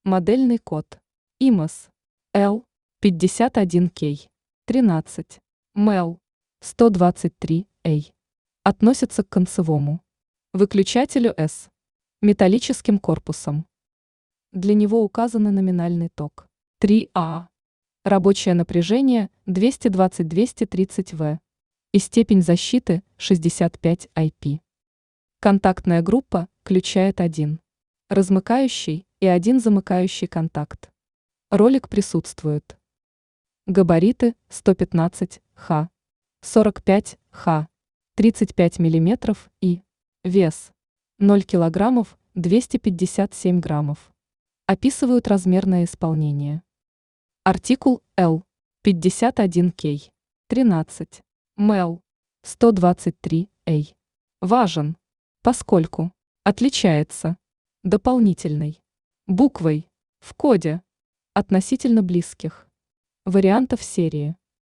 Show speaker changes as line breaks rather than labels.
Модельный код ИМОС L51K 13 MEL 123A относится к концевому выключателю S металлическим корпусом. Для него указаны номинальный ток 3А, рабочее напряжение 220-230 В и степень защиты 65 IP. Контактная группа включает один размыкающий и один замыкающий контакт. Ролик присутствует. Габариты 115 Х, 45 Х, 35 мм и вес 0 кг 257 граммов. Описывают размерное исполнение. Артикул L 51K 13 MEL 123A важен, поскольку отличается дополнительной буквой в коде относительно близких вариантов серии.